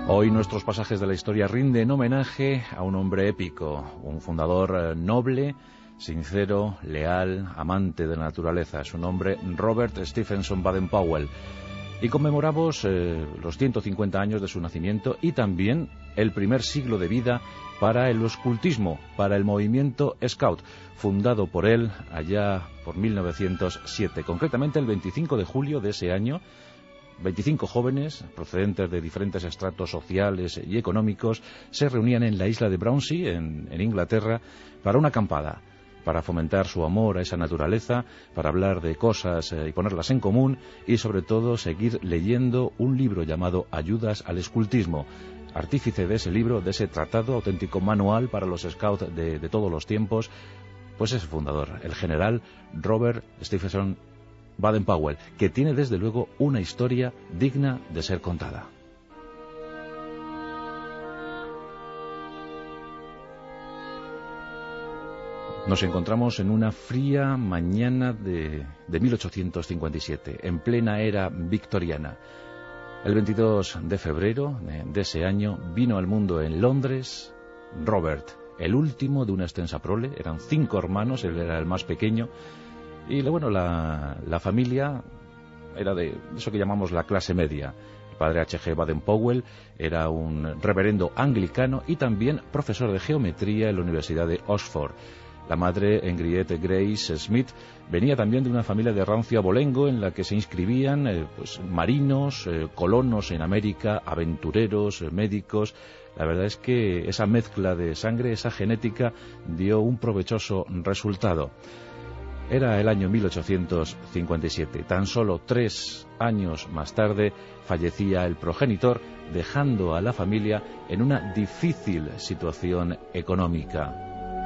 Hoy nuestros pasajes de la historia rinden homenaje a un hombre épico, un fundador noble, sincero, leal, amante de la naturaleza. Su nombre, Robert Stephenson Baden-Powell. Y conmemoramos los 150 años de su nacimiento y también el primer siglo de vida para el ocultismo, para el movimiento Scout, fundado por él allá por 1907. Concretamente el 25 de julio de ese año, 25 jóvenes, procedentes de diferentes estratos sociales y económicos, se reunían en la isla de Brownsea, en Inglaterra, para una acampada, para fomentar su amor a esa naturaleza, para hablar de cosas y ponerlas en común, y sobre todo seguir leyendo un libro llamado Ayudas al Escultismo. Artífice de ese libro, de ese tratado, auténtico manual para los scouts de todos los tiempos, pues es el fundador, el general Robert Stephenson Baden-Powell, que tiene desde luego una historia digna de ser contada. Nos encontramos en una fría mañana de 1857, en plena era victoriana. El 22 de febrero de ese año vino al mundo en Londres Robert, el último de una extensa prole. Eran 5 hermanos, él era el más pequeño. Y bueno, la familia era de eso que llamamos la clase media. El padre H.G. Baden-Powell era un reverendo anglicano y también profesor de geometría en la Universidad de Oxford. La madre, Henriette Grace Smith, venía también de una familia de rancio abolengo en la que se inscribían marinos, colonos en América, aventureros, médicos. La verdad es que esa mezcla de sangre, esa genética, dio un provechoso resultado. Era el año 1857. Tan solo 3 años más tarde fallecía el progenitor, dejando a la familia en una difícil situación económica.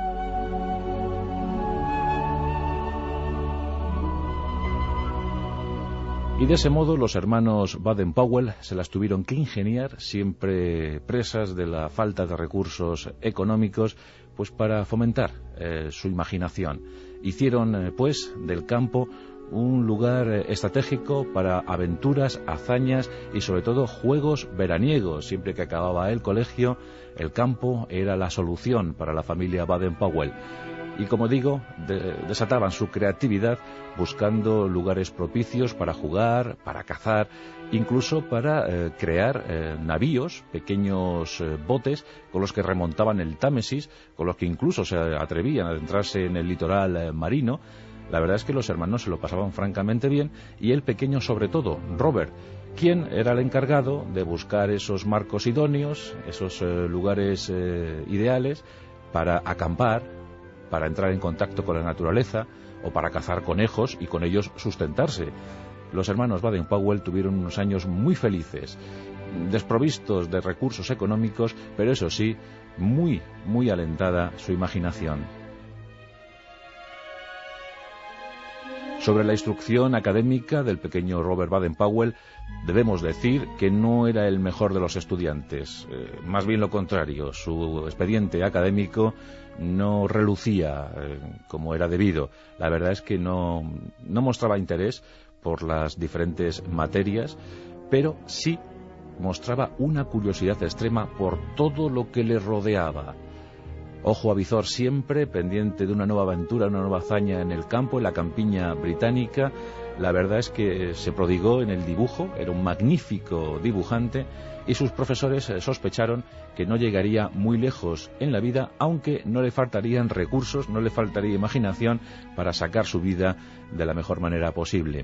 Y de ese modo los hermanos Baden-Powell se las tuvieron que ingeniar, siempre presas de la falta de recursos económicos, pues para fomentar su imaginación. Hicieron pues del campo un lugar estratégico para aventuras, hazañas y sobre todo juegos veraniegos. Siempre que acababa el colegio, el campo era la solución para la familia Baden-Powell. Y como digo, desataban su creatividad buscando lugares propicios para jugar, para cazar, incluso para crear navíos, pequeños botes con los que remontaban el Támesis, con los que incluso se atrevían a adentrarse en el litoral marino. La verdad es que los hermanos se lo pasaban francamente bien, y el pequeño sobre todo, Robert, quien era el encargado de buscar esos marcos idóneos, esos lugares ideales para acampar, para entrar en contacto con la naturaleza o para cazar conejos y con ellos sustentarse. Los hermanos Baden-Powell tuvieron unos años muy felices, desprovistos de recursos económicos, pero eso sí, muy, muy alentada su imaginación. Sobre la instrucción académica del pequeño Robert Baden-Powell, debemos decir que no era el mejor de los estudiantes, más bien lo contrario. Su expediente académico no relucía como era debido. La verdad es que no mostraba interés por las diferentes materias, pero sí mostraba una curiosidad extrema por todo lo que le rodeaba. Ojo avizor siempre, pendiente de una nueva aventura, una nueva hazaña en el campo, en la campiña británica. La verdad es que se prodigó en el dibujo, era un magnífico dibujante, y sus profesores sospecharon que no llegaría muy lejos en la vida, aunque no le faltarían recursos, no le faltaría imaginación para sacar su vida de la mejor manera posible.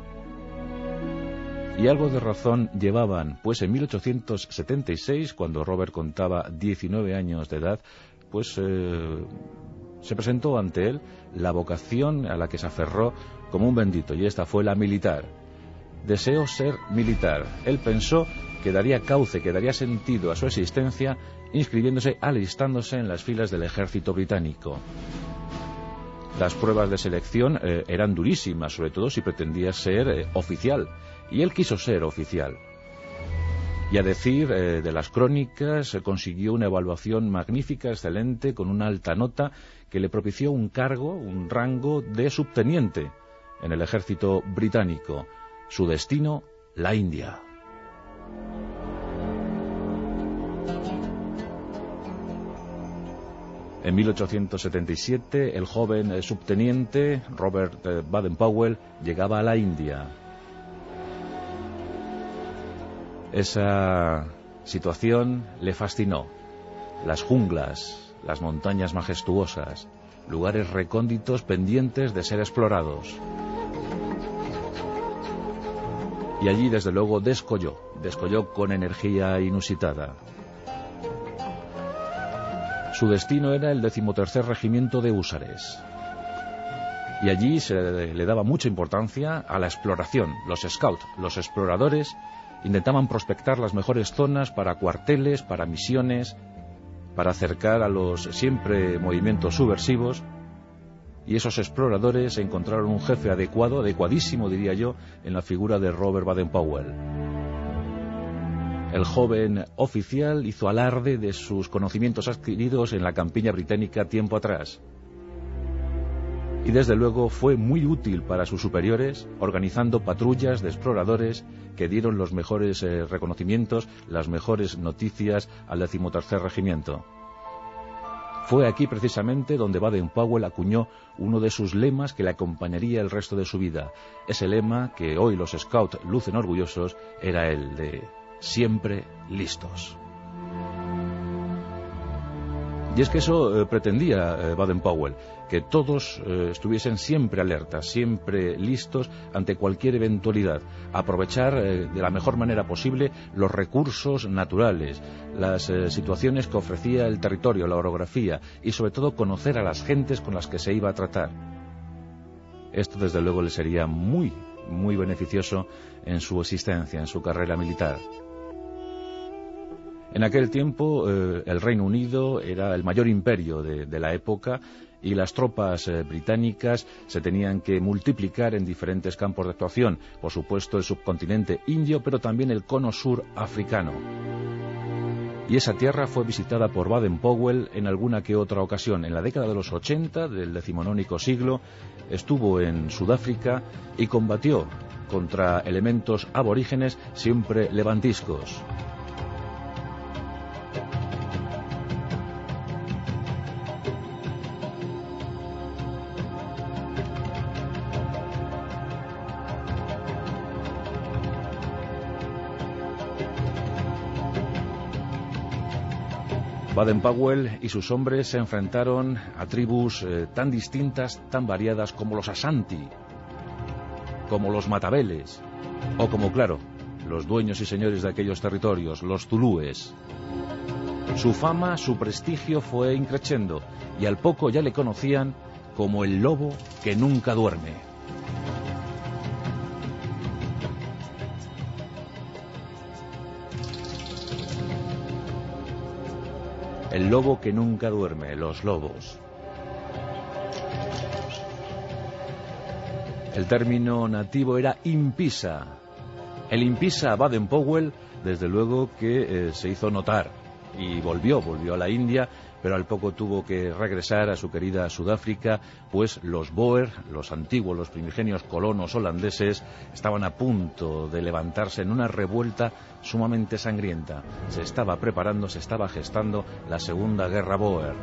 Y algo de razón llevaban, pues en 1876, cuando Robert contaba 19 años de edad, pues se presentó ante él la vocación a la que se aferró como un bendito, y esta fue la militar. Deseó ser militar. Él pensó que daría cauce, que daría sentido a su existencia inscribiéndose, alistándose en las filas del ejército británico. Las pruebas de selección eran durísimas, sobre todo si pretendía ser oficial, y él quiso ser oficial. Y a decir de las crónicas, consiguió una evaluación magnífica, excelente, con una alta nota que le propició un cargo, un rango de subteniente en el ejército británico. Su destino, la India. En 1877, el joven subteniente Robert Baden-Powell llegaba a la India. Esa situación le fascinó. Las junglas, las montañas majestuosas, lugares recónditos pendientes de ser explorados. Y allí, desde luego, descolló con energía inusitada. Su destino era el 13º Regimiento de Húsares. Y allí se le daba mucha importancia a la exploración. Los scouts, los exploradores, intentaban prospectar las mejores zonas para cuarteles, para misiones, para acercar a los siempre movimientos subversivos. Y esos exploradores encontraron un jefe adecuadísimo, diría yo, en la figura de Robert Baden-Powell. El joven oficial hizo alarde de sus conocimientos adquiridos en la campiña británica tiempo atrás. Y desde luego fue muy útil para sus superiores, organizando patrullas de exploradores que dieron los mejores reconocimientos, las mejores noticias al 13º Regimiento. Fue aquí precisamente donde Baden-Powell acuñó uno de sus lemas que le acompañaría el resto de su vida. Ese lema que hoy los scouts lucen orgullosos era el de siempre listos. Y es que eso pretendía Baden-Powell, que todos estuviesen siempre alertas, siempre listos ante cualquier eventualidad, aprovechar de la mejor manera posible los recursos naturales, las situaciones que ofrecía el territorio, la orografía y sobre todo conocer a las gentes con las que se iba a tratar. Esto desde luego le sería muy, muy beneficioso en su existencia, en su carrera militar. En aquel tiempo el Reino Unido era el mayor imperio de la época y las tropas británicas se tenían que multiplicar en diferentes campos de actuación. Por supuesto el subcontinente indio, pero también el cono sur africano. Y esa tierra fue visitada por Baden-Powell en alguna que otra ocasión. En la década de los 80 del decimonónico siglo estuvo en Sudáfrica y combatió contra elementos aborígenes siempre levantiscos. Baden-Powell y sus hombres se enfrentaron a tribus tan distintas, tan variadas como los Asanti, como los Matabeles, o como, claro, los dueños y señores de aquellos territorios, los zulúes. Su fama, su prestigio fue increciendo, y al poco ya le conocían como el lobo que nunca duerme. El lobo que nunca duerme, los lobos. El término nativo era impisa. El impisa Baden-Powell, desde luego que se hizo notar y volvió a la India, pero al poco tuvo que regresar a su querida Sudáfrica, pues los Boer, los antiguos, los primigenios colonos holandeses, estaban a punto de levantarse en una revuelta sumamente sangrienta. Se estaba preparando, se estaba gestando la Segunda Guerra Boer.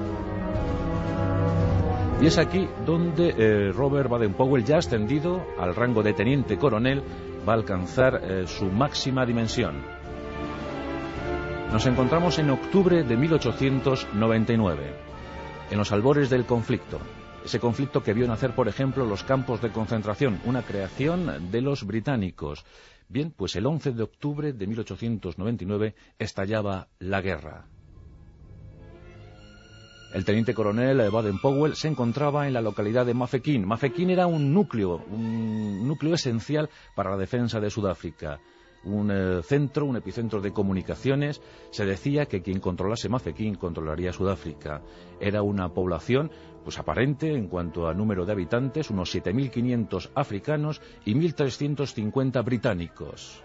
Y es aquí donde Robert Baden-Powell, ya ascendido al rango de teniente coronel, va a alcanzar su máxima dimensión. Nos encontramos en octubre de 1899, en los albores del conflicto. Ese conflicto que vio nacer, por ejemplo, los campos de concentración, una creación de los británicos. Bien, pues el 11 de octubre de 1899 estallaba la guerra. El teniente coronel Baden-Powell se encontraba en la localidad de Mafeking. Mafeking era un núcleo esencial para la defensa de Sudáfrica. Un epicentro de comunicaciones. Se decía que quien controlase Mafeking controlaría Sudáfrica. Era una población pues aparente en cuanto a número de habitantes, unos 7.500 africanos y 1.350 británicos.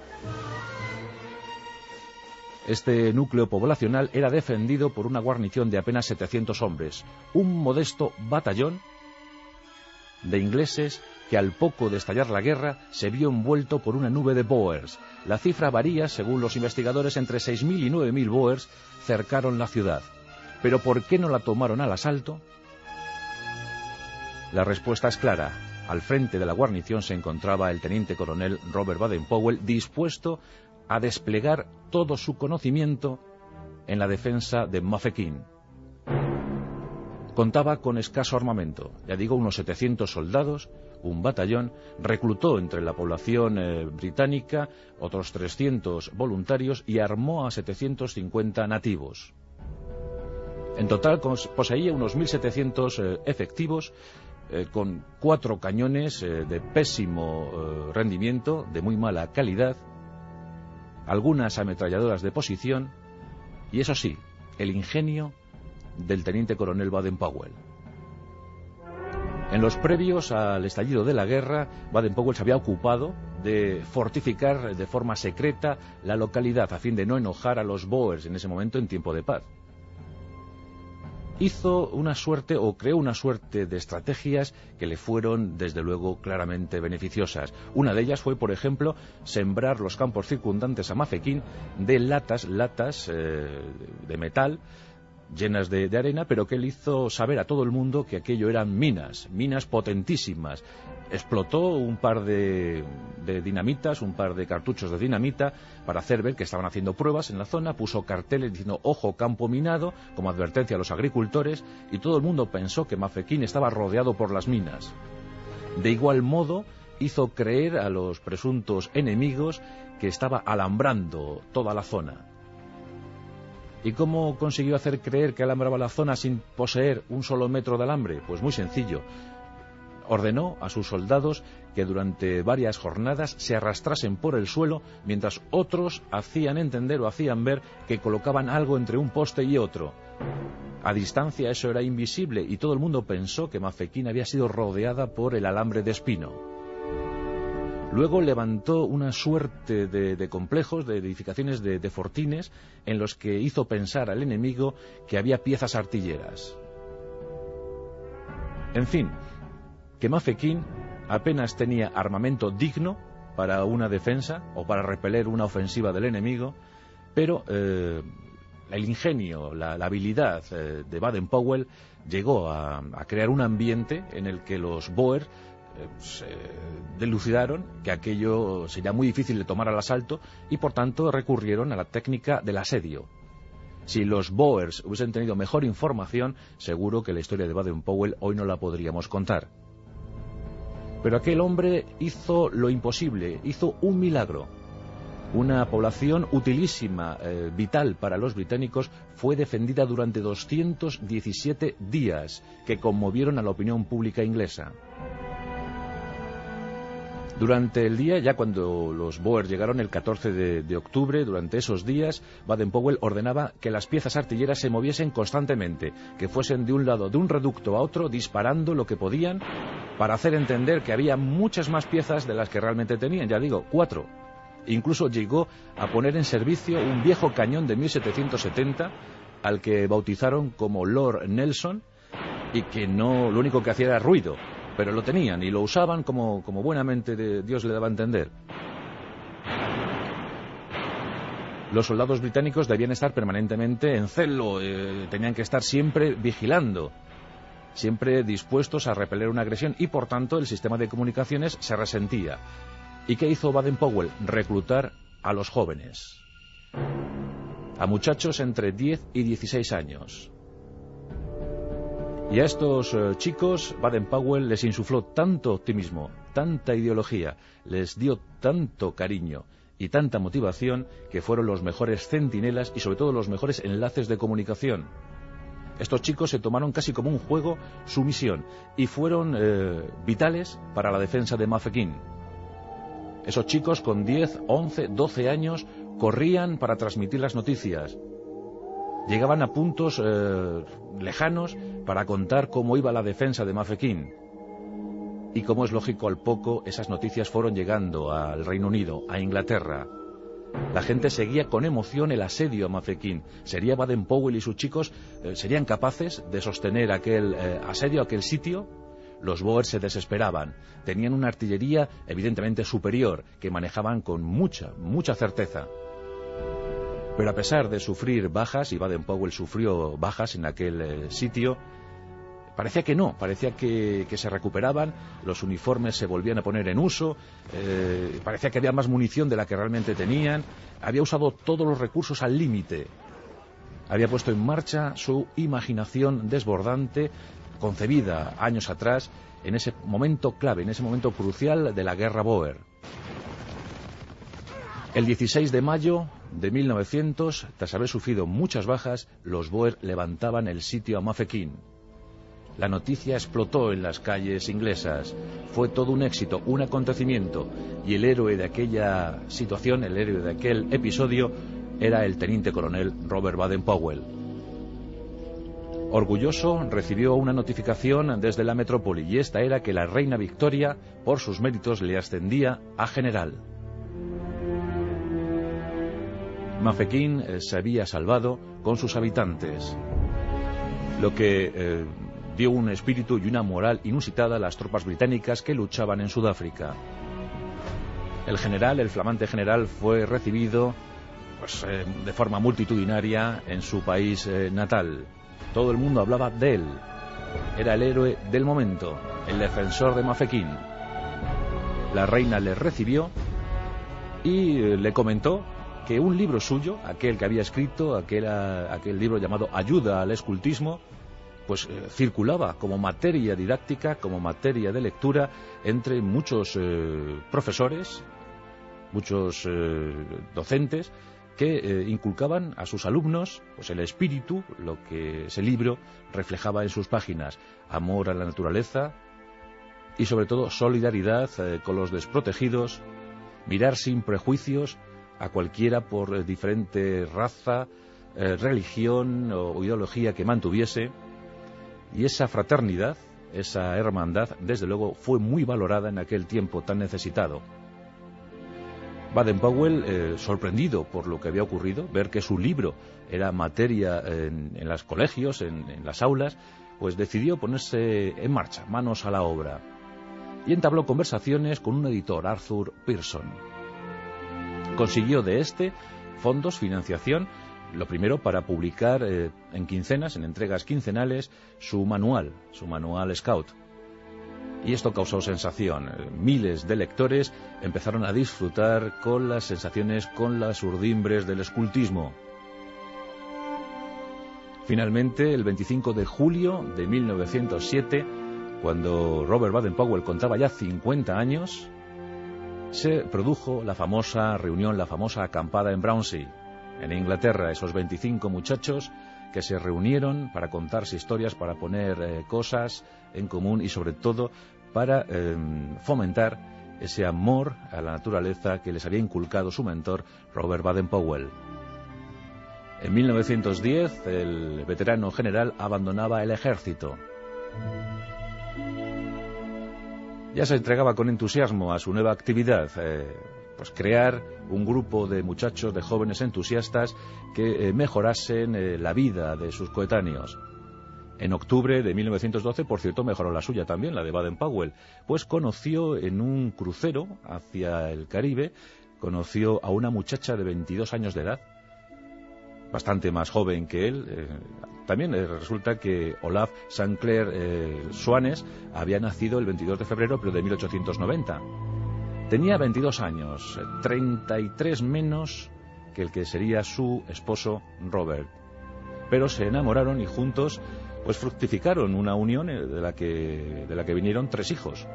Este núcleo poblacional era defendido por una guarnición de apenas 700 hombres, un modesto batallón de ingleses que al poco de estallar la guerra se vio envuelto por una nube de Boers. La cifra varía, según los investigadores, entre 6.000 y 9.000 Boers cercaron la ciudad. ¿Pero por qué no la tomaron al asalto? La respuesta es clara. Al frente de la guarnición se encontraba el teniente coronel Robert Baden-Powell, dispuesto a desplegar todo su conocimiento en la defensa de Mafeking. Contaba con escaso armamento, ya digo, unos 700 soldados, un batallón, reclutó entre la población británica otros 300 voluntarios y armó a 750 nativos. En total poseía unos 1.700 efectivos, con 4 cañones de pésimo rendimiento, de muy mala calidad, algunas ametralladoras de posición y, eso sí, el ingenio del teniente coronel Baden-Powell. En los previos al estallido de la guerra, Baden-Powell se había ocupado de fortificar de forma secreta la localidad a fin de no enojar a los Boers en ese momento en tiempo de paz. Hizo una suerte o creó una suerte de estrategias que le fueron, desde luego, claramente beneficiosas. Una de ellas fue, por ejemplo, sembrar los campos circundantes a Mafeking de latas de metal llenas de arena, pero que él hizo saber a todo el mundo que aquello eran minas potentísimas. Explotó un par de dinamitas, un par de cartuchos de dinamita para hacer ver que estaban haciendo pruebas en la zona, puso carteles diciendo "ojo, campo minado", como advertencia a los agricultores, y todo el mundo pensó que Mafeking estaba rodeado por las minas. De igual modo, hizo creer a los presuntos enemigos que estaba alambrando toda la zona. ¿Y cómo consiguió hacer creer que alambraba la zona sin poseer un solo metro de alambre? Pues muy sencillo. Ordenó a sus soldados que durante varias jornadas se arrastrasen por el suelo mientras otros hacían entender o hacían ver que colocaban algo entre un poste y otro. A distancia eso era invisible y todo el mundo pensó que Mafeking había sido rodeada por el alambre de espino. Luego levantó una suerte de complejos, de edificaciones de fortines, en los que hizo pensar al enemigo que había piezas artilleras. En fin, que Mafeking apenas tenía armamento digno para una defensa o para repeler una ofensiva del enemigo, pero el ingenio, la habilidad de Baden-Powell llegó a crear un ambiente en el que los Boers se delucidaron que aquello sería muy difícil de tomar al asalto y por tanto recurrieron a la técnica del asedio. Si los Boers hubiesen tenido mejor información, seguro que la historia de Baden-Powell hoy no la podríamos contar. Pero aquel hombre hizo lo imposible, hizo un milagro. Una población utilísima, vital para los británicos, fue defendida durante 217 días, que conmovieron a la opinión pública inglesa. Durante el día, ya cuando los Boers llegaron el 14 de octubre, durante esos días, Baden-Powell ordenaba que las piezas artilleras se moviesen constantemente, que fuesen de un lado de un reducto a otro, disparando lo que podían, para hacer entender que había muchas más piezas de las que realmente tenían, ya digo, 4. Incluso llegó a poner en servicio un viejo cañón de 1770, al que bautizaron como Lord Nelson, y que no, lo único que hacía era ruido. Pero lo tenían y lo usaban como buenamente Dios le daba a entender. Los soldados británicos debían estar permanentemente en celo, tenían que estar siempre vigilando, siempre dispuestos a repeler una agresión y por tanto el sistema de comunicaciones se resentía. ¿Y qué hizo Baden-Powell? Reclutar a los jóvenes, a muchachos entre 10 y 16 años. Y a estos chicos Baden-Powell les insufló tanto optimismo, tanta ideología, les dio tanto cariño y tanta motivación que fueron los mejores centinelas y sobre todo los mejores enlaces de comunicación. Estos chicos se tomaron casi como un juego su misión y fueron vitales para la defensa de Mafeking. Esos chicos con 10, 11, 12 años corrían para transmitir las noticias. Llegaban a puntos lejanos para contar cómo iba la defensa de Mafeking. Y como es lógico, al poco esas noticias fueron llegando al Reino Unido, a Inglaterra. La gente seguía con emoción el asedio a Mafeking. ¿Sería Baden-Powell y sus chicos serían capaces de sostener aquel asedio, aquel sitio? Los Boers se desesperaban. Tenían una artillería evidentemente superior, que manejaban con mucha certeza. Pero a pesar de sufrir bajas, y Baden-Powell sufrió bajas en aquel sitio, parecía que no, parecía que se recuperaban, los uniformes se volvían a poner en uso, parecía que había más munición de la que realmente tenían, había usado todos los recursos al límite, había puesto en marcha su imaginación desbordante, concebida años atrás, en ese momento clave, en ese momento crucial de la guerra Boer. El 16 de mayo de 1900, tras haber sufrido muchas bajas, los Boer levantaban el sitio a Mafeking. La noticia explotó en las calles inglesas. Fue todo un éxito, un acontecimiento, y el héroe de aquella situación, el héroe de aquel episodio, era el teniente coronel Robert Baden-Powell. Orgulloso, recibió una notificación desde la metrópoli, y esta era que la reina Victoria, por sus méritos, le ascendía a general. Mafeking se había salvado con sus habitantes, lo que dio un espíritu y una moral inusitada a las tropas británicas que luchaban en Sudáfrica. El general, el flamante general, fue recibido de forma multitudinaria en su país natal. Todo el mundo hablaba de él. Era el héroe del momento, el defensor de Mafeking. La reina le recibió y le comentó que un libro suyo, aquel que había escrito, aquel libro llamado Ayuda al escultismo, pues circulaba como materia didáctica, como materia de lectura entre muchos profesores, muchos docentes que inculcaban a sus alumnos pues el espíritu, lo que ese libro reflejaba en sus páginas: amor a la naturaleza y sobre todo solidaridad con los desprotegidos, mirar sin prejuicios a cualquiera por diferente raza, religión o ideología que mantuviese. Y esa fraternidad, esa hermandad, desde luego fue muy valorada en aquel tiempo tan necesitado. Baden-Powell, sorprendido por lo que había ocurrido, ver que su libro era materia en los colegios, en las aulas, pues decidió ponerse en marcha, manos a la obra, y entabló conversaciones con un editor, Arthur Pearson. Consiguió de este fondos, financiación, lo primero para publicar en quincenas, en entregas quincenales, su manual Scout. Y esto causó sensación. Miles de lectores empezaron a disfrutar con las sensaciones, con las urdimbres del escultismo. Finalmente, el 25 de julio de 1907, cuando Robert Baden-Powell contaba ya 50 años, se produjo la famosa reunión, la famosa acampada en Brownsea, en Inglaterra. Esos 25 muchachos que se reunieron para contarse historias, para poner cosas en común y sobre todo para fomentar ese amor a la naturaleza que les había inculcado su mentor Robert Baden-Powell. En 1910 el veterano general abandonaba el ejército. Ya se entregaba con entusiasmo a su nueva actividad, pues crear un grupo de muchachos, de jóvenes entusiastas que mejorasen la vida de sus coetáneos. En octubre de 1912, por cierto, mejoró la suya también, la de Baden-Powell, pues conoció en un crucero hacia el Caribe, conoció a una muchacha de 22 años de edad, bastante más joven que él. También resulta que Olaf Sancler Soanes había nacido el 22 de febrero, pero de 1890. Tenía 22 años, 33 menos que el que sería su esposo Robert. Pero se enamoraron y juntos pues fructificaron una unión de la que vinieron 3 hijos.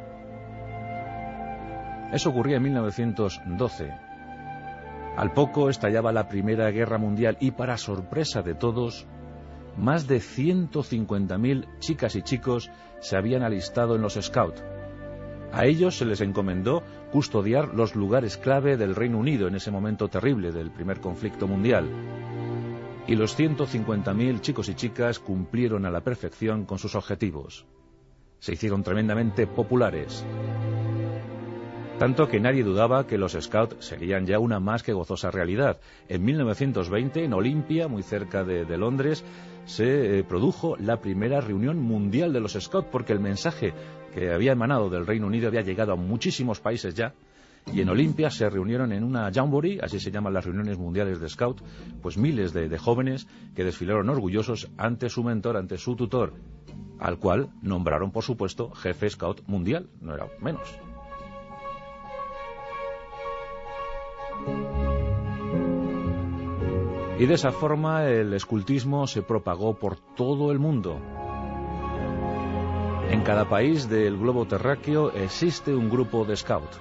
Eso ocurría en 1912. Al poco estallaba la Primera Guerra Mundial y, para sorpresa de todos, más de 150.000 chicas y chicos se habían alistado en los Scouts. A ellos se les encomendó custodiar los lugares clave del Reino Unido en ese momento terrible del primer conflicto mundial. Y los 150.000 chicos y chicas cumplieron a la perfección con sus objetivos. Se hicieron tremendamente populares. Tanto que nadie dudaba que los Scouts serían ya una más que gozosa realidad. En 1920, en Olimpia, muy cerca de Londres, se produjo la primera reunión mundial de los Scouts, porque el mensaje que había emanado del Reino Unido había llegado a muchísimos países ya, y en Olimpia se reunieron en una jamboree, así se llaman las reuniones mundiales de Scout, pues miles de jóvenes que desfilaron orgullosos ante su mentor, ante su tutor, al cual nombraron, por supuesto, jefe Scout mundial, no era menos. Y de esa forma el escultismo se propagó por todo el mundo. En cada país del globo terráqueo existe un grupo de Scout.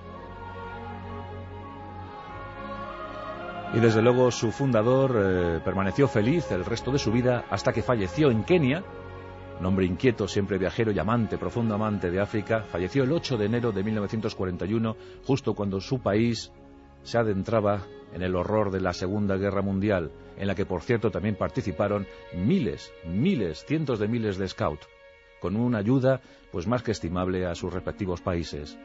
Y desde luego su fundador permaneció feliz el resto de su vida hasta que falleció en Kenia. Un hombre inquieto, siempre viajero y amante, profundo amante de África. Falleció el 8 de enero de 1941, justo cuando su país se adentraba en el horror de la Segunda Guerra Mundial, en la que, por cierto, también participaron miles, cientos de miles de Scouts, con una ayuda pues más que estimable a sus respectivos países.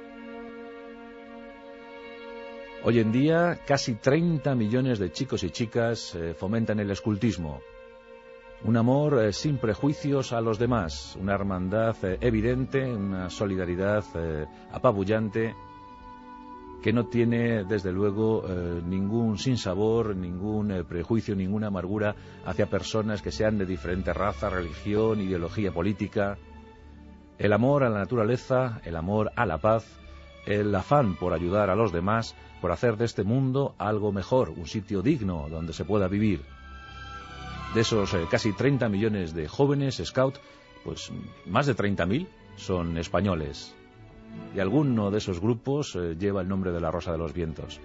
Hoy en día, casi 30 millones de chicos y chicas fomentan el escultismo. Un amor sin prejuicios a los demás, una hermandad evidente, una solidaridad apabullante, que no tiene, desde luego, ningún sinsabor, ningún prejuicio, ninguna amargura hacia personas que sean de diferente raza, religión, ideología política. El amor a la naturaleza, el amor a la paz, el afán por ayudar a los demás, por hacer de este mundo algo mejor, un sitio digno donde se pueda vivir. De esos casi 30 millones de jóvenes Scout, pues más de 30.000 son españoles. Y alguno de esos grupos lleva el nombre de la Rosa de los Vientos.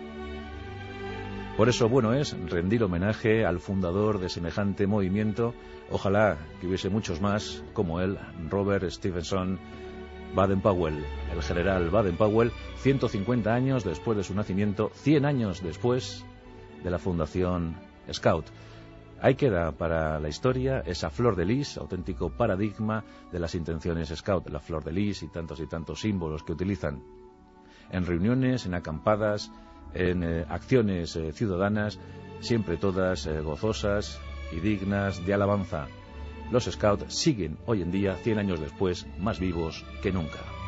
Por eso, bueno es rendir homenaje al fundador de semejante movimiento. Ojalá que hubiese muchos más como él, Robert Stevenson Baden-Powell, el general Baden-Powell, 150 años después de su nacimiento, 100 años después de la fundación Scout. Ahí queda para la historia esa flor de lis, auténtico paradigma de las intenciones Scout, la flor de lis y tantos símbolos que utilizan en reuniones, en acampadas, en acciones ciudadanas, siempre todas gozosas y dignas de alabanza. Los Scouts siguen hoy en día, 100 años después, más vivos que nunca.